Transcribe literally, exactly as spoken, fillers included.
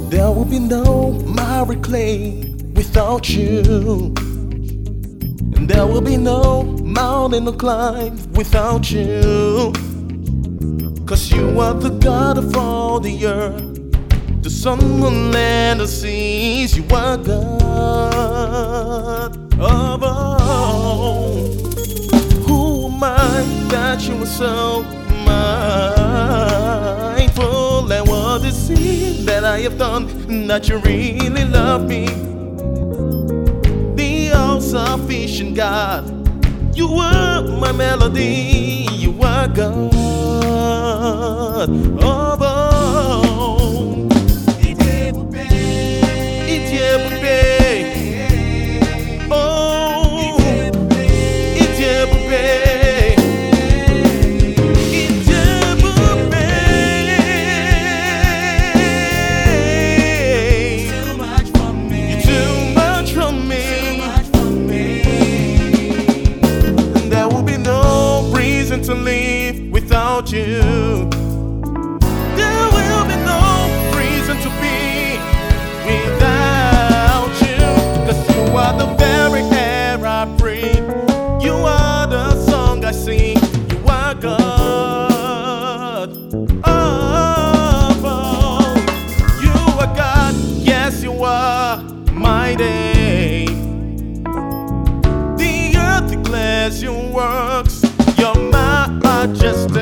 There will be no miry clay without you, and there will be no mountain to climb without you. 'Cause you are the God of all the earth, the sun, the land, the seas. You are God of all. Who am I that you are so mindful? And what is it that I have done that you really love me? The all-sufficient God, you are my melody. You are God of all. Itiebube, oh, Itiebube, Itiebube. Too much for me. You're too much for me. There will be no reason to live without you. There will be no reason to be without you. 'Cause you are the very air I breathe. You are the song I sing. You are God of all. You are God, yes you are mighty. The earth declares your works, your majesty.